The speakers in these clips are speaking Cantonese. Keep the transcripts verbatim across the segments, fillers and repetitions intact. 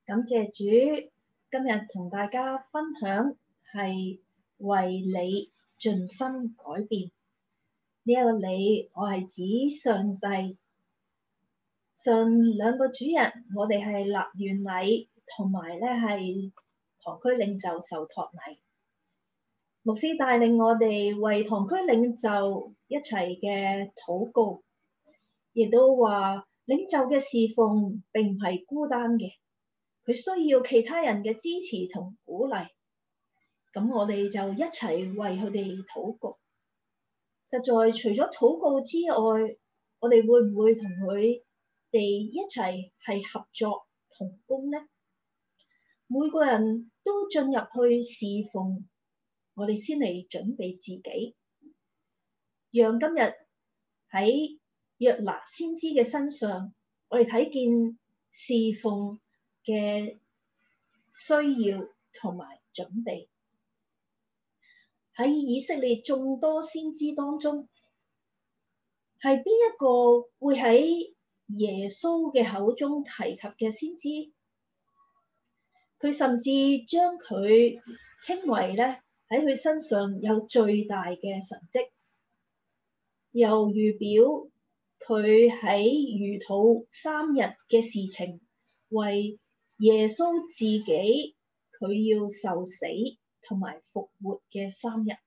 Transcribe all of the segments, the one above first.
感謝主，今日同大家分享係為你盡心改變。呢、這個你，我係指上帝。上兩個主日，我哋係立願禮同埋咧係堂區領袖受託禮。牧師帶領我哋為堂區領袖一齊嘅禱告，亦都話領袖嘅侍奉並唔係孤單嘅。佢需要其他人嘅支持同鼓勵，咁我哋就一齊為佢哋禱告。實在除咗禱告之外，我哋會唔會同佢哋一齊係合作同工呢？每個人都進入去侍奉，我哋先嚟準備自己，讓今日喺約拿先知嘅身上，我哋睇見侍奉嘅需要同埋準備。喺以色列眾多先知當中，係邊一個會喺耶穌嘅口中提及嘅先知？佢甚至將佢稱為咧喺佢身上有最大嘅神蹟，又預表佢喺魚肚三日嘅事情，為耶穌自己，佢要受死同埋復活嘅三日。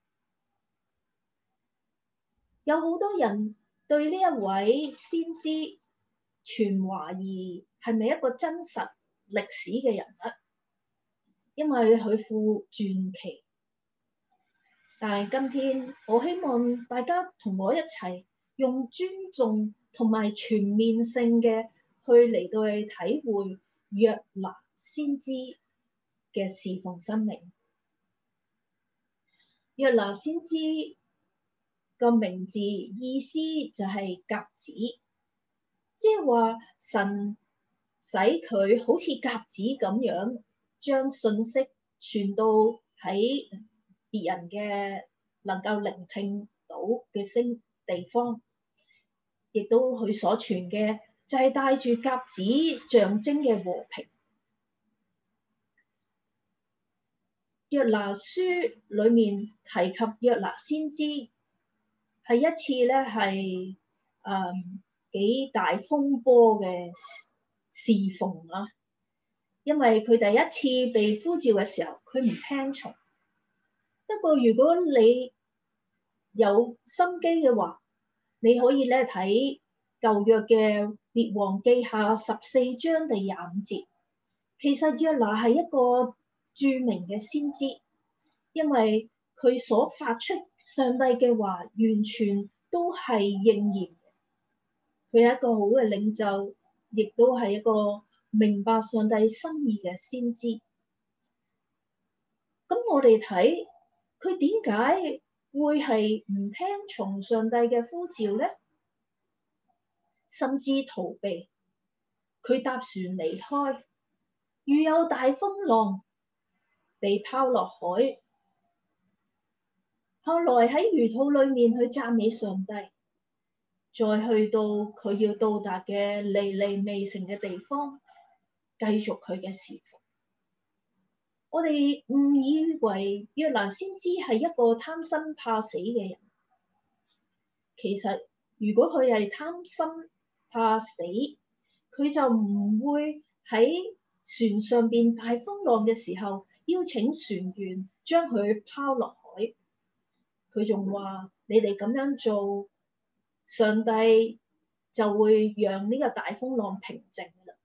有好多人對呢一位先知存懷疑，係咪一個真實歷史嘅人物？因為佢富傳奇。但係今天我希望大家同我一齊用尊重同埋全面性嘅去嚟到去體會約拿先知嘅侍奉生命。約拿先知個名字意思就係鴿子，即係話神使佢好似鴿子咁樣，將信息傳到喺別人嘅能夠聆聽到嘅聲地方，亦都佢所傳嘅就係帶住鴿子象徵嘅和平。約拿書裏面提及約拿先知係一次咧係誒幾大風波嘅侍奉啊，因為佢第一次被呼召嘅時候，佢唔聽從。不過如果你有心機嘅話，你可以咧睇舊約嘅列王記下十四章第廿五節。其實約拿係一個著名嘅先知，因為佢所發出上帝嘅話，完全都係應驗嘅。佢係一個好嘅領袖，亦都係一個明白上帝心意嘅先知。咁我哋睇佢點解會係唔聽從上帝嘅呼召呢？甚至逃避，佢搭船離開，遇有大風浪，被拋落海。後來喺魚肚裏面去讚美上帝，再去到佢要到達嘅尼尼微城嘅地方，繼續佢嘅侍奉。我哋誤以為約拿先知係一個貪生怕死嘅人，其實如果佢係貪生怕死，佢就唔會喺船上邊大風浪嘅時候邀請船員將佢拋落海。佢仲話：你哋咁樣做，上帝就會讓呢個大風浪平靜啦。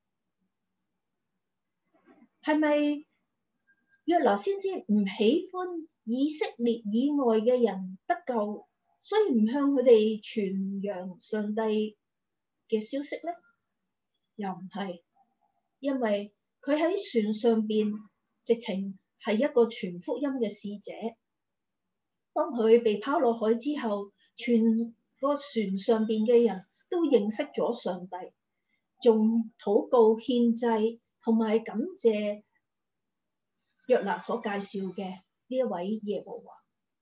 係咪約拿先知唔喜歡以色列以外嘅人得救，所以唔向佢哋傳揚上帝嘅消息呢？又唔係，因為佢喺船上邊直情係一個傳福音嘅使者。當佢被拋落海之後，全個船上邊嘅人都認識咗上帝，仲禱告獻祭，同埋感謝約拿所介紹嘅呢一位耶和華。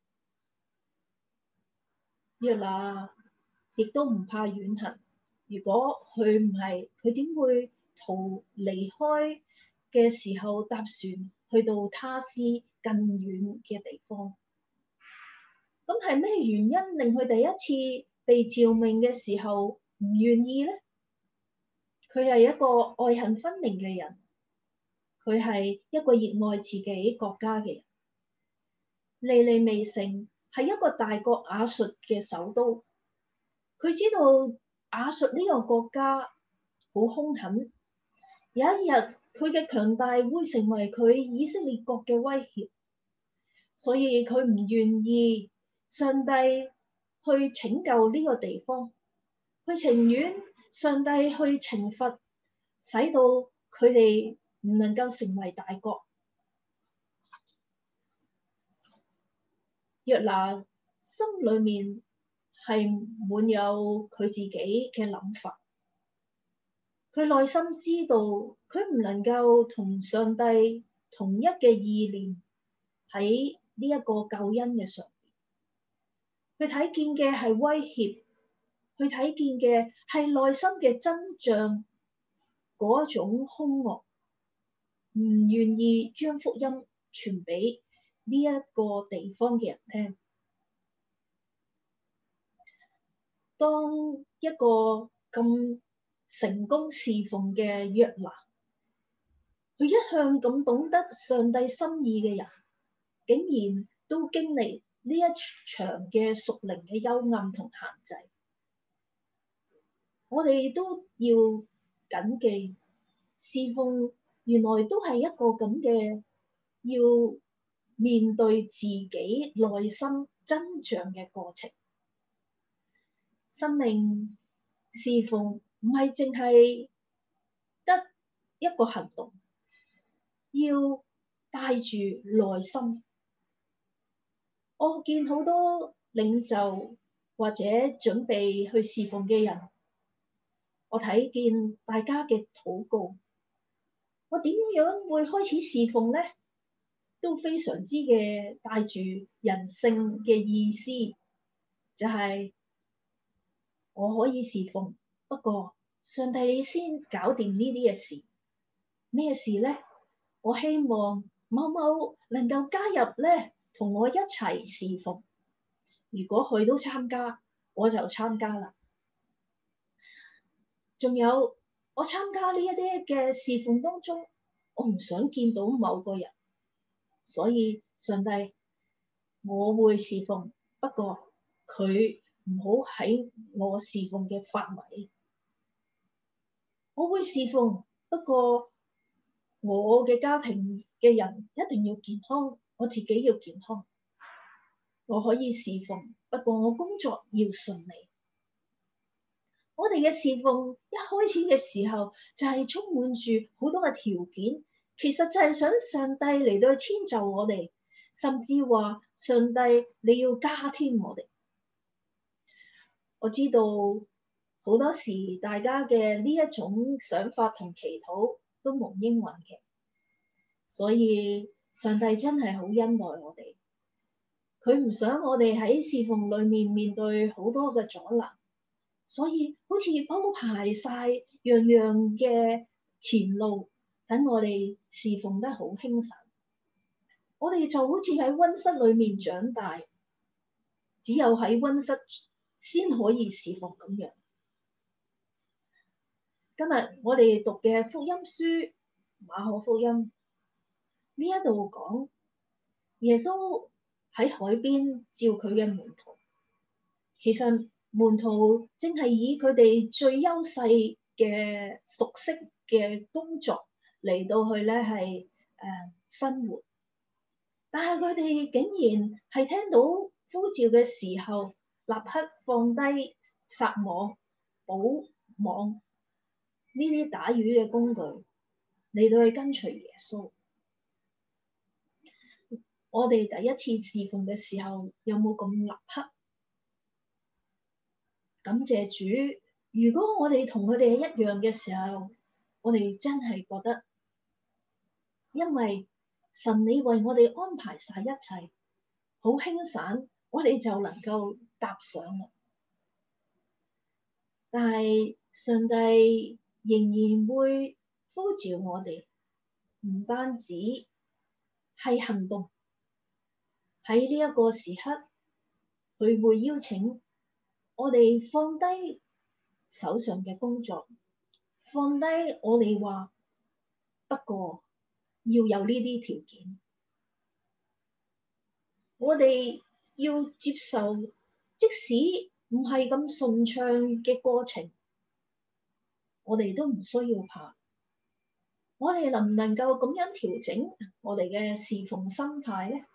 約拿亦都唔怕遠行，如果佢唔係，佢點會逃離開嘅時候搭船去到他施更遠嘅地方。咁係咩原因令佢第一次被召命嘅時候唔願意呢？佢係一個愛恨分明嘅人，佢係一個熱愛自己國家嘅人。尼尼微城係一個大國亞述嘅首都，佢知道亞述呢個國家好兇狠，有一日佢嘅強大會成為佢以色列國嘅威脅，所以佢唔願意上帝去拯救呢個地方，佢情願上帝去懲罰，使到佢哋唔能夠成為大國。約拿心裏面係滿有佢自己嘅諗法，佢內心知道佢唔能夠同上帝同一嘅意念喺呢一個救恩嘅上面。佢睇見嘅係威脅，佢睇見嘅係內心嘅真相，嗰種兇惡，唔願意將福音傳俾呢一個地方嘅人聽。當一個咁成功侍奉嘅約拿，佢一向咁懂得上帝心意嘅人，竟然都經歷呢一場嘅屬靈嘅幽暗同限制。我哋都要謹記，侍奉原來都係一個咁嘅要面對自己內心真相嘅過程。生命侍奉唔係淨係得一個行動，要帶住內心。我見好多領袖或者準備去侍奉嘅人，我睇見大家嘅禱告，我點樣會開始侍奉呢？都非常之嘅帶住人性嘅意思，就係、是、我可以侍奉，不過上帝你先搞掂呢啲嘅事。咩事呢？我希望某某能夠加入咧，同我一齊侍奉。如果佢都參加，我就參加啦。仲有，我參加呢一啲嘅侍奉當中，我唔想見到某個人，所以上帝，我會侍奉，不過佢唔好喺我侍奉嘅範圍。我會侍奉，不過我嘅家庭嘅人一定要健康，我自己要健康。我可以侍奉，不過我工作要順利。我哋嘅侍奉一開始嘅時候就係充滿住好多嘅條件，其實就係想上帝嚟到去遷就我哋，甚至話上帝你要加添我哋。我知道好多時大家嘅呢一種想法同祈禱都冇應允嘅，所以上帝真係好恩待我哋，佢唔想我哋喺侍奉裏面面對好多嘅阻攔。所以好似鋪排晒樣樣嘅前路，等我哋侍奉得好輕省。我哋就好似喺溫室裏面長大，只有喺溫室先可以侍奉咁樣。今日我哋讀嘅福音書馬可福音呢一度講，耶穌喺海邊召佢嘅門徒，其實門徒正係以佢哋最優勢嘅熟悉嘅工作嚟到去咧係誒生活，但係佢哋竟然係聽到呼召嘅時候，立刻放低撒網、補網呢啲打魚嘅工具嚟到去跟隨耶穌。我哋第一次侍奉嘅時候，有冇咁立刻？感謝主，如果我哋同佢哋一樣嘅時候，我哋真係覺得，因為神你為我哋安排晒一切，好輕省，我哋就能夠踏上啦。但係上帝仍然會呼召我哋， 唔單止係行動，喺呢一個時刻，佢會邀請我哋放低手上嘅工作，放低我哋話不過要有呢啲條件，我哋要接受，即使唔係咁順暢嘅過程，我哋都唔需要怕。我哋能唔能夠咁樣調整我哋嘅侍奉心態呢？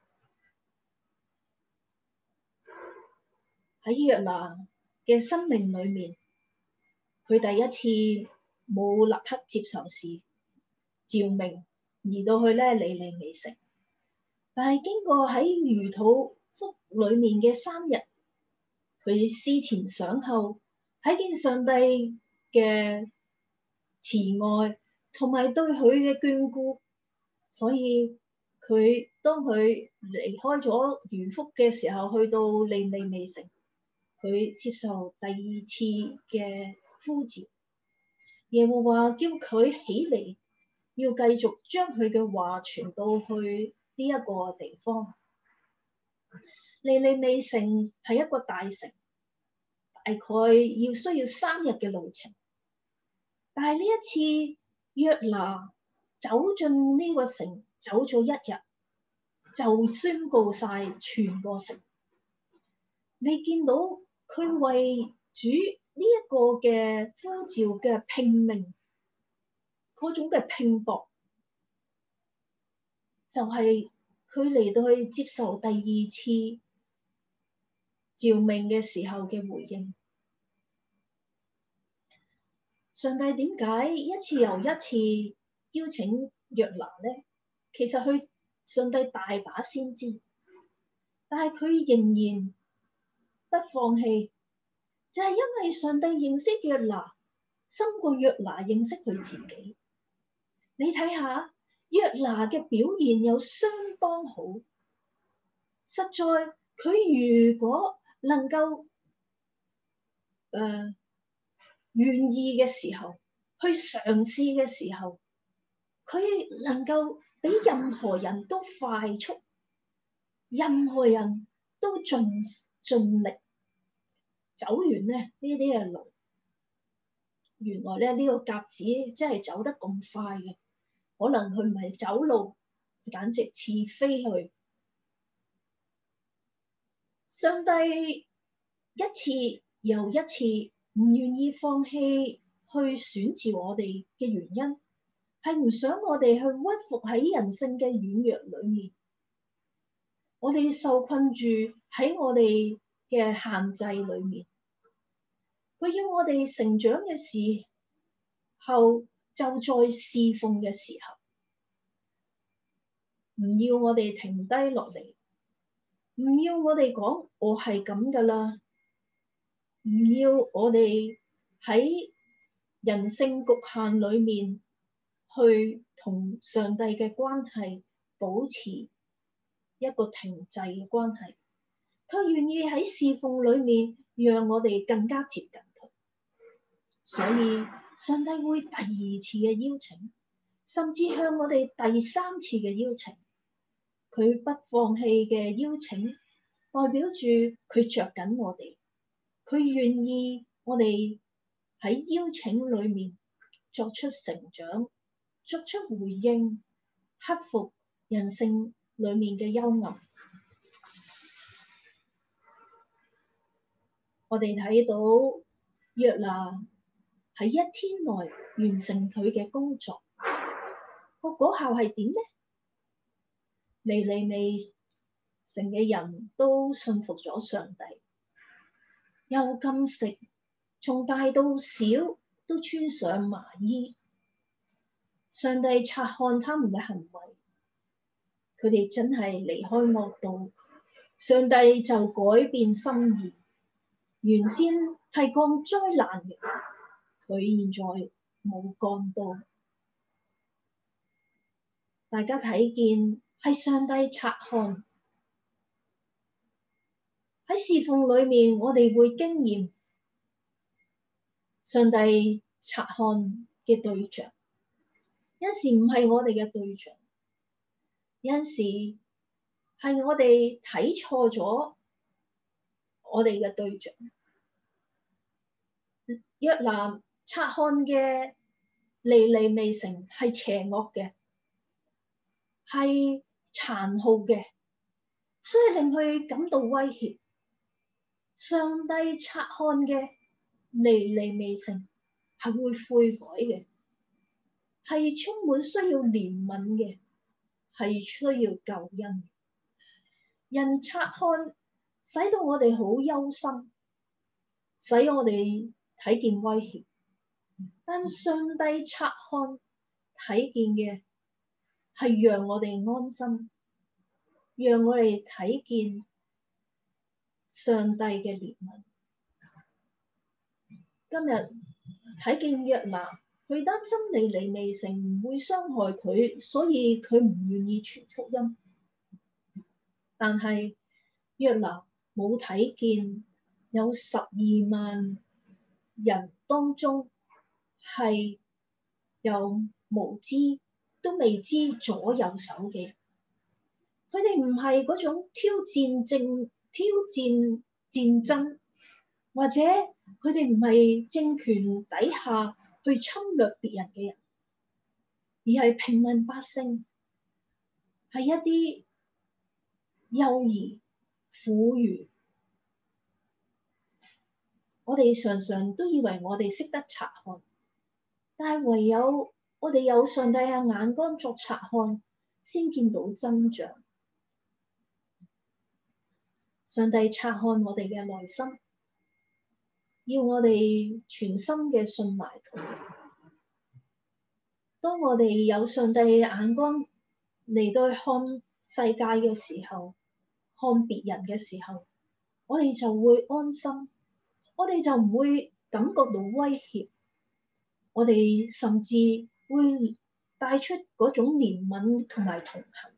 喺約拿嘅生命裏面，佢第一次冇立刻接受事，召命移到去咧尼尼微城，但係經過喺魚肚腹裏面嘅三日，佢思前想後，睇見上帝嘅慈愛同埋對佢嘅眷顧，所以佢當佢離開咗魚腹嘅時候，去到尼尼微城，佢接受第二次嘅呼召，耶和華叫佢起嚟，要繼續將佢嘅話傳到去呢一個地方。尼尼微城係一個大城，大概要需要三日嘅路程，但係呢一次約拿走進呢個城，走咗一日就宣告晒全個城。你見到佢為主呢一個嘅呼召嘅拼命，嗰種嘅拼搏，就係佢嚟到去接受第二次召命嘅時候嘅回應。上帝點解一次又一次邀請約拿呢？其實佢上帝大把先知，但係佢仍然不放棄，就係因為上帝認識約拿，深過約拿認識佢自己。你睇下約拿嘅表現有相當好，實在佢如果能夠誒願意嘅時候，去嘗試嘅時候，佢能夠比任何人都快速，任何人都盡盡力走完咧呢啲嘅路。原來咧呢個鴿子真係走得咁快嘅，可能佢唔係走路，簡直似飛去。上帝一次又一次唔願意放棄去選召我哋嘅原因，係唔想我哋去屈服喺人性嘅軟弱裏面，我哋受困住喺我哋嘅限制裏面。佢要我哋成長嘅時候，就在侍奉嘅時候，唔要我哋停低落嚟，唔要我哋講我係咁噶啦，唔要我哋喺人性局限裏面去同上帝嘅關係保持一個停滯嘅關係，佢願意喺侍奉裏面讓我哋更加接近佢。所以上帝會第二次嘅邀請，甚至向我哋第三次嘅邀請。佢不放棄嘅邀請，代表住佢着緊我哋，佢願意我哋喺邀請裏面作出成長，作出回應，克服人性裏面嘅幽暗。我哋睇到約拿喺一天內完成佢嘅工作，個果效係點呢？尼尼微城嘅人都信服咗上帝，又禁食，從大到小都穿上麻衣。上帝察看他們嘅行為，佢哋真係離開惡道，上帝就改變心意。原先係降災難嘅，佢現在冇降到。大家睇見係上帝察看。喺侍奉裏面，我哋會經驗上帝察看嘅對象， 有陣時唔係我哋嘅對象，有陣時係我哋睇錯咗我哋嘅對象。約拿察看嘅尼尼微城係邪惡嘅，係殘酷嘅，所以令佢感到威脅。上帝察看嘅尼尼微城係會悔改嘅，係充滿需要憐憫嘅，係需要救恩。人察看使到我哋好憂心，使我哋睇見威脅，但上帝察看睇見嘅係讓我哋安心，讓我哋睇見上帝嘅憐憫。今日睇見約拿，佢擔心尼尼微城唔會傷害佢，所以佢唔願意傳福音。但係約拿冇睇見有十二萬人當中係有無知都未知左右手嘅人，佢哋唔係嗰種挑戰政挑戰戰爭，或者佢哋唔係政權底下去侵略別人嘅人，而係平民百姓，係一啲幼兒婦孺。我哋常常都以為我哋識得察看，但係唯有我哋有上帝嘅眼光作察看，先見到真相。上帝察看我哋嘅內心，要我哋全心嘅信賴佢。當我哋有上帝嘅眼光嚟到看世界嘅時候，看別人嘅時候，我哋就會安心，我哋就唔會感覺到威脅，我哋甚至會帶出嗰種憐憫同埋同行。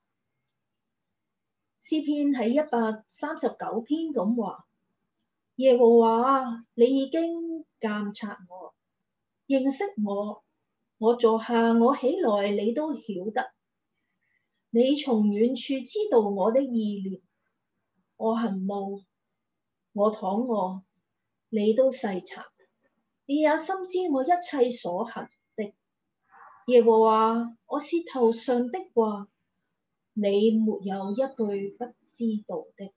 詩篇喺一百三十九篇咁話：耶和華，你已經鑒察我，認識我，我坐下我起來，你都曉得。你從遠處知道我的意念，我行路，我躺臥，你都細察。你也深知我一切所行的。耶和華，我舌頭上的話，你沒有一句不知道的。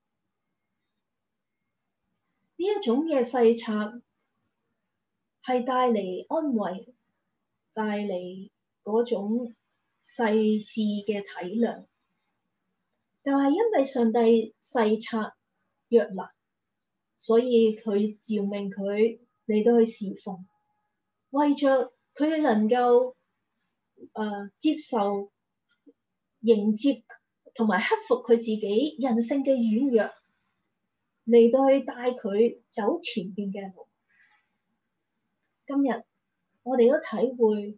呢一種嘅細察係帶嚟安慰，帶嚟嗰種細緻嘅體諒，就係因為上帝細察約拿，所以佢召命佢嚟到去侍奉，為着佢能夠誒、呃、接受、迎接同埋克服佢自己人性嘅軟弱，嚟到去帶佢走前邊嘅路。今日我哋都體會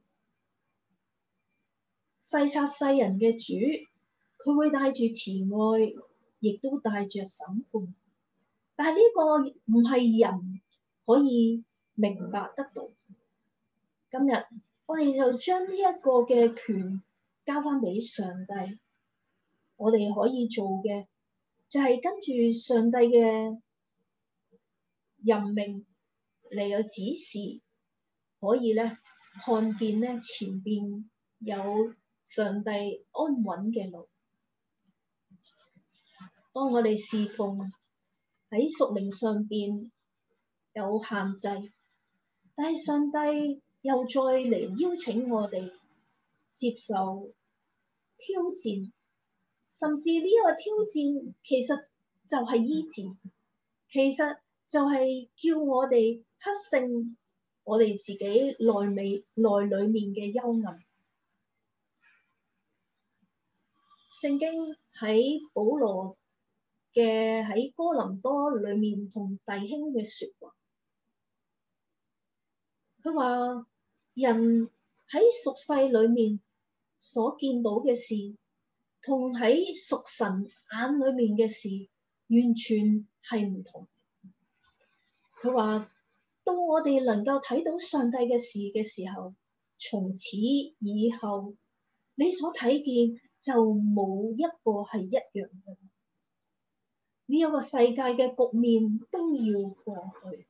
細察世人嘅主，佢會帶住慈愛，亦都帶着審判。但係呢個唔係人可以明白得到。今日我哋就將呢一個嘅權交翻俾上帝，我哋可以做嘅就係跟住上帝嘅任命嚟去指示，可以咧看見咧前邊有上帝安穩嘅路。當我哋侍奉喺屬靈上邊有限制，但係上帝又再嚟邀請我哋接受挑戰，甚至呢個挑戰其實就係醫治，其實就係叫我哋克勝我哋自己內美內裏面嘅幽暗。聖經喺保羅嘅喺哥林多裏面同弟兄嘅說話，佢話人喺屬世裏面所見到嘅事，同喺屬神眼裏面嘅事完全係唔同。佢話到我哋能夠睇到上帝嘅事嘅時候， 從此以後，你所睇見就冇一個係一樣嘅。呢一個世界嘅局面都要過去。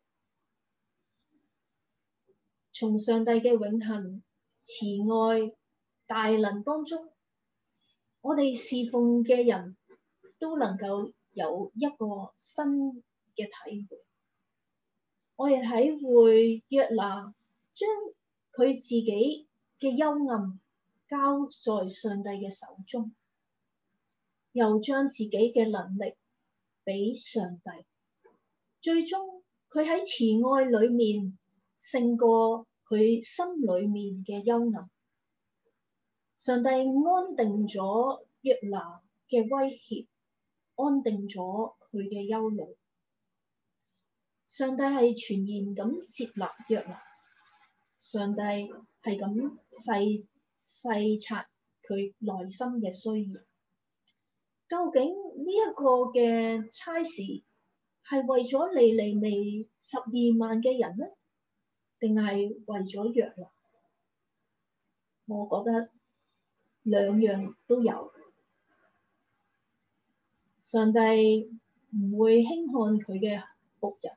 從上帝嘅永恆、慈愛、大能當中，我哋侍奉嘅人都能夠有一個新嘅體會。我哋體會約拿將佢自己嘅幽暗交在上帝嘅手中，又將自己嘅能力俾上帝，最終佢喺慈愛裏面勝過佢心裏面嘅幽暗。上帝安定咗約拿嘅威脅，安定咗佢嘅憂慮。上帝係全然咁接納約拿，上帝係咁細細察佢內心嘅需要。究竟呢一個嘅差事係為咗尼尼微十二萬嘅人呢，定係為咗約拿？我覺得兩樣都有。上帝唔會輕看佢嘅僕人。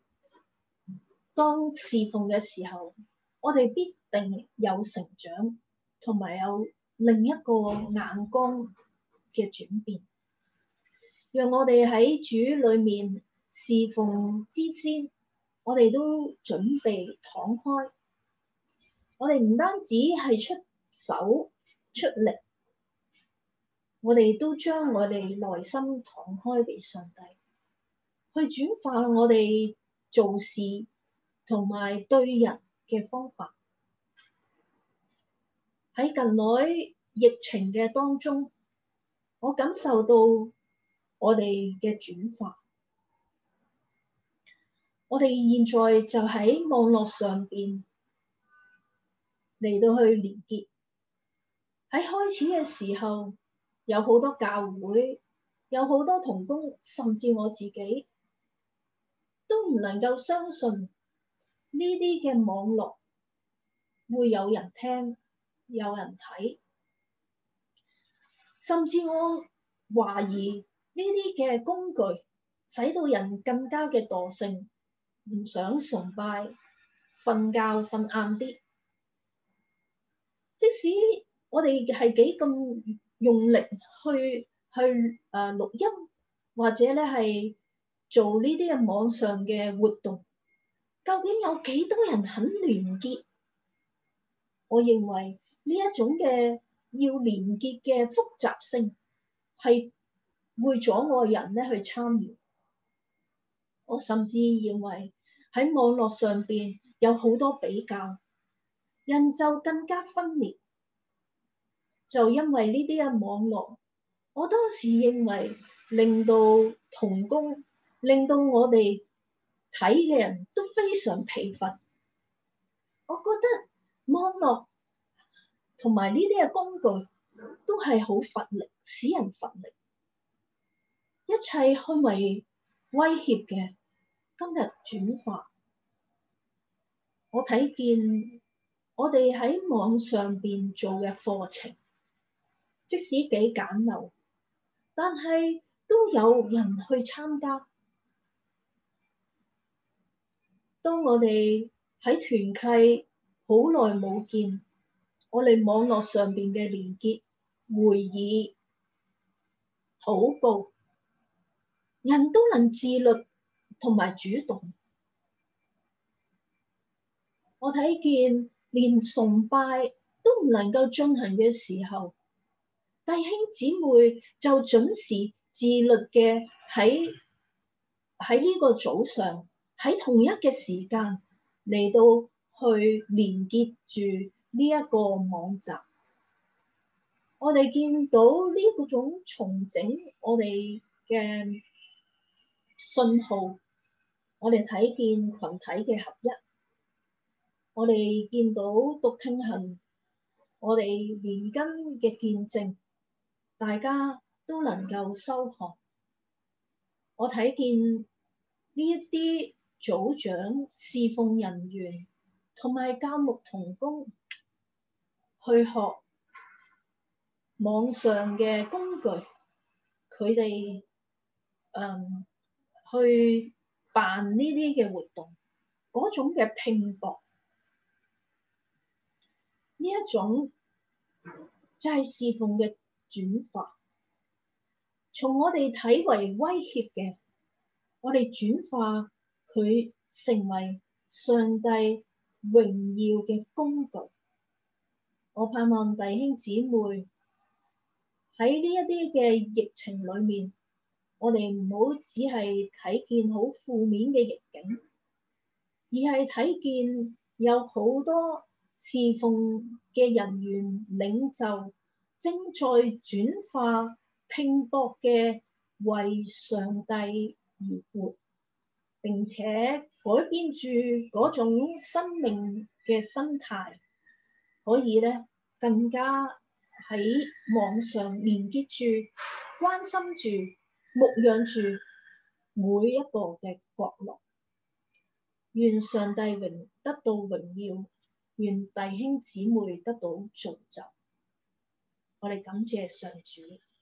當侍奉嘅時候，我哋必定有成長，同埋有另一個眼光嘅轉變。讓我哋喺主裏面侍奉之先，我哋都準備敞開。我哋唔單止係出手出力，我哋都將我哋內心敞開俾上帝，去轉化我哋做事同埋對人嘅方法。喺近來疫情嘅當中，我感受到我哋嘅轉化。我哋現在就喺網絡上邊嚟到去連結。喺開始嘅時候，有好多教會，有好多同工，甚至我自己都唔能夠相信呢啲嘅網絡會有人聽，有人睇，甚至我懷疑呢啲嘅工具使到人更加嘅惰性，唔想崇拜，瞓覺瞓晏啲。即使我哋係幾咁用力去去誒錄音，或者咧係做呢啲嘅網上嘅活動，究竟有幾多人肯連結？我認為呢一種嘅要連結嘅複雜性係會阻礙人咧去參與。我甚至認為喺網絡上邊有好多比較，人就更加分裂。就因為呢啲嘅網絡，我當時認為令到同工，令到我哋睇嘅人都非常疲乏。我覺得網絡同埋呢啲嘅工具都係好乏力，使人乏力。一切看為威脅嘅，今日轉化。我睇見我哋喺網上邊做嘅課程，即使幾簡陋，但係都有人去參加。當我哋喺團契好耐冇見，我哋網絡上邊嘅連結、會議、禱告，人都能自律同埋主動。我睇見連崇拜都唔能夠進行嘅時候，弟兄姊妹就準時自律嘅喺喺呢個早上，喺同一嘅時間嚟到去連結住呢一個網站。我哋見到呢個種重整我哋嘅信號，我哋睇見群體嘅合一，我哋見到讀聽行，我哋連根嘅見證，大家都能夠收穫。我睇見呢一啲組長、侍奉人員同埋教牧同工去學網上嘅工具，佢哋誒去辦呢啲嘅活動，嗰種嘅拼搏，呢一種就係侍奉嘅轉化。從我哋睇為威脅嘅，我哋轉化佢成為上帝榮耀嘅工具。我盼望弟兄姊妹喺呢一啲嘅疫情裏面，我哋唔好只係睇見好負面嘅逆境，而係睇見有好多侍奉嘅人員領袖正在轉化拼搏嘅為上帝而活，並且改變住嗰種生命嘅生態，可以咧更加喺網上連結住、關心住、牧養住每一個嘅角落。願上帝榮得到榮耀，願弟兄姊妹得到造就。我哋感謝上主。